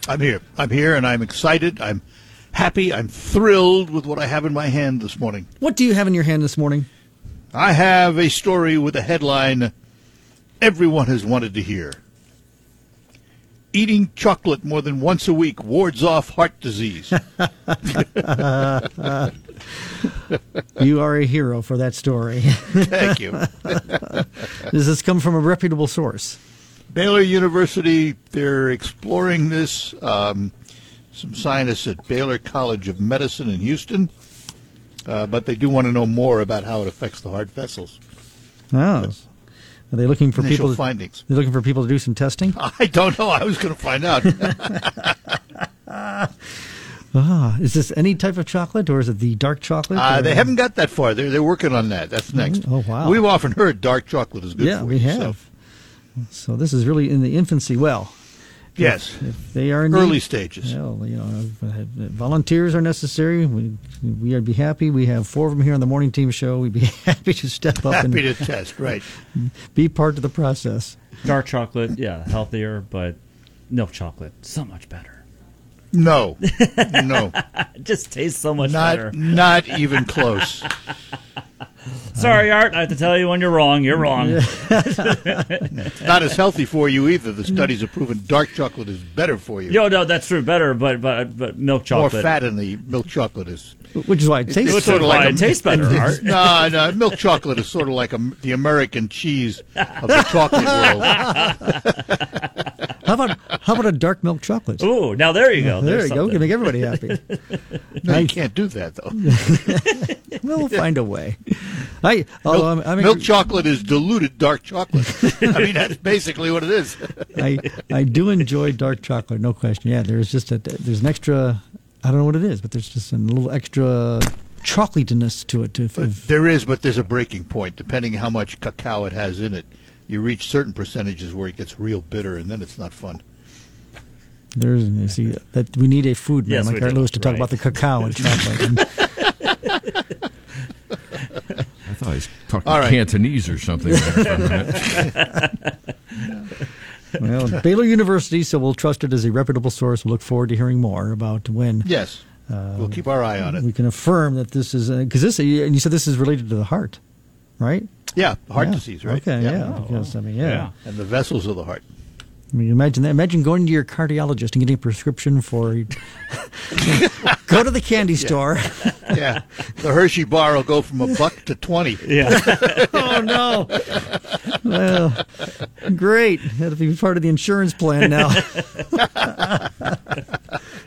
I'm here, and I'm excited. I'm happy. I'm thrilled with what I have in my hand this morning. What do you have in your hand this morning? I have a story with a headline everyone has wanted to hear. Eating chocolate more than once a week wards off heart disease. You are a hero for that story. Thank you. Does this come from a reputable source? Baylor University, they're exploring this. Some scientists at Baylor College of Medicine in Houston, but they do want to know more about how it affects the heart vessels. Oh. Are they looking for Initial people? Findings. They're looking for people to do some testing. I don't know. I was going to find out. Is this any type of chocolate, or is it the dark chocolate? They haven't got that far. They're working on that. That's next. Oh, wow. We've often heard dark chocolate is good Yeah, for we you. have. So this is really in the infancy. Well, Yes. if they are in Early need, stages. well, volunteers are necessary. We'd be happy. We have 4 of them here on the morning team show. We'd be happy to step up Happy to test, right. be part of the process. Dark chocolate, yeah, healthier, but milk chocolate, so much better. No. No. It just tastes so much Not better. not even close. Sorry, Art, I have to tell you when you're wrong. You're wrong. Not as healthy for you either. The studies have proven dark chocolate is better for you. No, that's true. Better, but milk More chocolate. fat in the milk chocolate is. Which is why it tastes It's Sort sort of of like it tastes better, Art. No, milk chocolate is sort of like the American cheese of the chocolate world. How about a dark milk chocolate? Ooh, now there you go. There There's you go. We can something. make everybody happy. No, you can't do that though. We'll find a way. Milk chocolate is diluted dark chocolate. I mean, that's basically what it is. I do enjoy dark chocolate, no question. Yeah, there's an extra. I don't know what it is, but there's just a little extra chocolatiness to it. There is, but there's a breaking point. Depending how much cacao it has in it, you reach certain percentages where it gets real bitter, and then it's not fun. You see that we need a food man Yes, like we Art do. Lewis to talk Right. about the cacao and chocolate. I thought he was talking All right. Cantonese or something there for a minute. Well, Baylor University, so we'll trust it as a reputable source. We'll look forward to hearing more about when Yes, we'll keep our eye on it. we can affirm that this is because and you said this is related to the heart, right? Yeah, heart Yeah. disease, right? Okay, yeah. Because, Yeah. And the vessels of the heart. I mean, imagine that. Imagine going to your cardiologist and getting a prescription for. Go to the candy store. Yeah, the Hershey bar will go from $1 to 20. Yeah. Oh no! Well, great. That'll be part of the insurance plan now.